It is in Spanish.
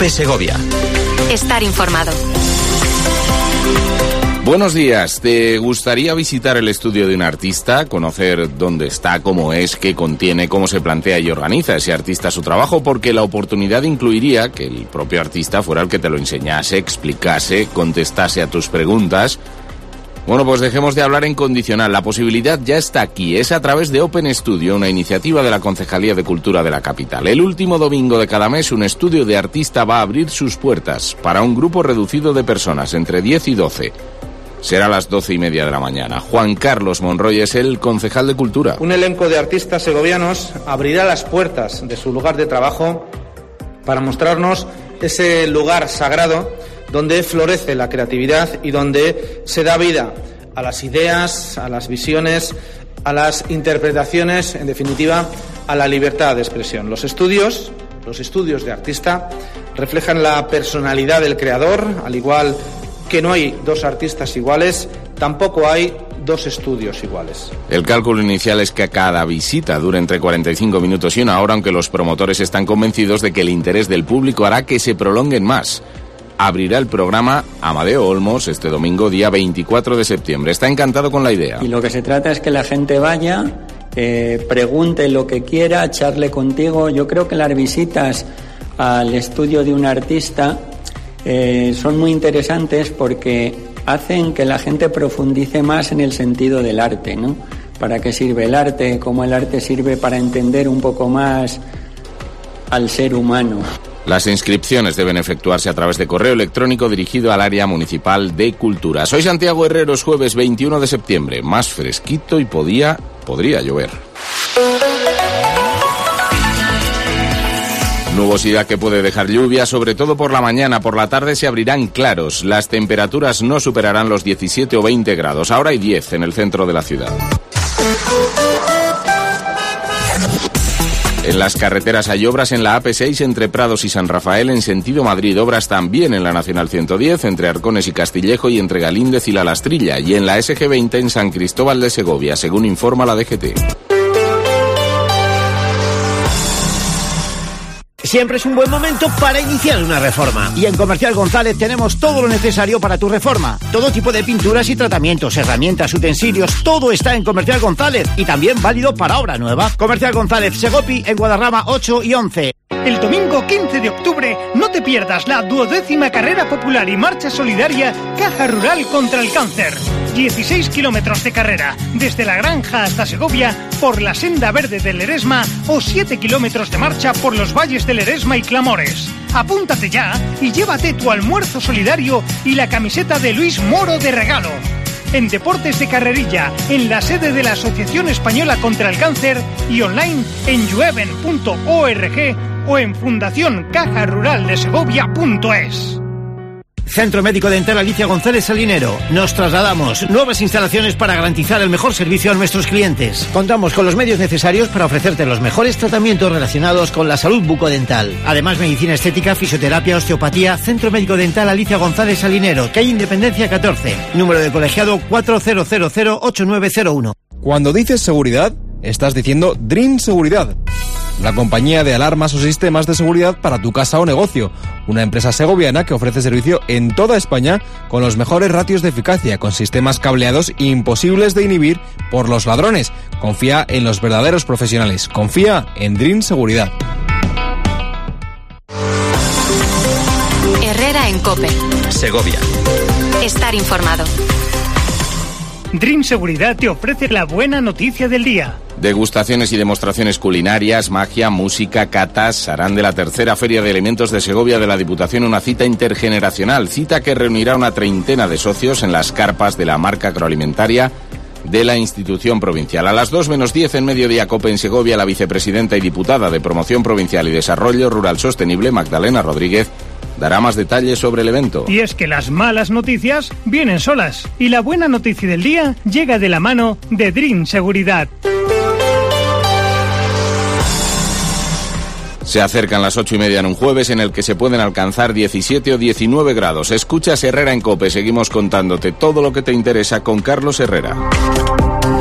COPE Segovia. Estar informado. Buenos días. ¿Te gustaría visitar el estudio de un artista? Conocer dónde está, cómo es, qué contiene, cómo se plantea y organiza ese artista su trabajo, porque la oportunidad incluiría que el propio artista fuera el que te lo enseñase, explicase, contestase a tus preguntas. Bueno, pues dejemos de hablar en condicional. La posibilidad ya está aquí. Es a través de Open Studio, una iniciativa de la Concejalía de Cultura de la capital. El último domingo de cada mes, un estudio de artista va a abrir sus puertas para un grupo reducido de personas, entre 10 y 12. Será a las 12:30 de la mañana. Juan Carlos Monroy es el concejal de Cultura. Un elenco de artistas segovianos abrirá las puertas de su lugar de trabajo para mostrarnos ese lugar sagrado donde florece la creatividad y donde se da vida a las ideas, a las visiones, a las interpretaciones, en definitiva, a la libertad de expresión. Los estudios de artista reflejan la personalidad del creador, al igual que no hay dos artistas iguales, tampoco hay dos estudios iguales. El cálculo inicial es que cada visita dure entre 45 minutos y una hora, aunque los promotores están convencidos de que el interés del público hará que se prolonguen más. Abrirá el programa Amadeo Olmos este domingo, día 24 de septiembre. Está encantado con la idea. Y lo que se trata es que la gente vaya, pregunte lo que quiera, charle contigo. Yo creo que las visitas al estudio de un artista son muy interesantes porque hacen que la gente profundice más en el sentido del arte, ¿no? ¿Para qué sirve el arte? ¿Cómo el arte sirve para entender un poco más al ser humano? Las inscripciones deben efectuarse a través de correo electrónico dirigido al área municipal de Cultura. Soy Santiago Herrero, es jueves 21 de septiembre. Más fresquito y podría llover. Nubosidad que puede dejar lluvia, sobre todo por la mañana. Por la tarde se abrirán claros. Las temperaturas no superarán los 17 o 20 grados. Ahora hay 10 en el centro de la ciudad. En las carreteras hay obras en la AP6 entre Prados y San Rafael en sentido Madrid. Obras también en la Nacional 110 entre Arcones y Castillejo y entre Galíndez y La Lastrilla. Y en la SG20 en San Cristóbal de Segovia, según informa la DGT. Siempre es un buen momento para iniciar una reforma. Y en Comercial González tenemos todo lo necesario para tu reforma. Todo tipo de pinturas y tratamientos, herramientas, utensilios, todo está en Comercial González. Y también válido para obra nueva. Comercial González, Segopi, en Guadarrama 8 y 11. El domingo 15 de octubre no te pierdas la 12ª carrera popular y marcha solidaria Caja Rural contra el Cáncer. 16 kilómetros de carrera, desde La Granja hasta Segovia, por la senda verde del Eresma o 7 kilómetros de marcha por los valles del Eresma y Clamores. Apúntate ya y llévate tu almuerzo solidario y la camiseta de Luis Moro de regalo. En Deportes de Carrerilla, en la sede de la Asociación Española contra el Cáncer y online en llueven.org o en fundacioncajaruraldesegovia.es. Centro Médico Dental Alicia González Salinero. Nos trasladamos. Nuevas instalaciones para garantizar el mejor servicio a nuestros clientes. Contamos con los medios necesarios para ofrecerte los mejores tratamientos relacionados con la salud bucodental. Además, medicina estética, fisioterapia, osteopatía. Centro Médico Dental Alicia González Salinero, calle Independencia 14. Número de colegiado 40008901. Cuando dices seguridad, estás diciendo Dream Seguridad, la compañía de alarmas o sistemas de seguridad para tu casa o negocio. Una empresa segoviana que ofrece servicio en toda España con los mejores ratios de eficacia, con sistemas cableados imposibles de inhibir por los ladrones. Confía en los verdaderos profesionales. Confía en Dream Seguridad. Herrera en COPE. Segovia. Estar informado. Dream Seguridad te ofrece la buena noticia del día. Degustaciones y demostraciones culinarias, magia, música, catas harán de la tercera Feria de Alimentos de Segovia de la Diputación una cita intergeneracional, cita que reunirá una treintena de socios en las carpas de la marca agroalimentaria de la institución provincial. A las 2 menos 10 en Mediodía COPE en Segovia, la vicepresidenta y diputada de Promoción Provincial y Desarrollo Rural Sostenible, Magdalena Rodríguez, dará más detalles sobre el evento. Y es que las malas noticias vienen solas y la buena noticia del día llega de la mano de Dream Seguridad. Se acercan las 8:30 en un jueves en el que se pueden alcanzar 17 o 19 grados. Escuchas Herrera en COPE. Seguimos contándote todo lo que te interesa con Carlos Herrera.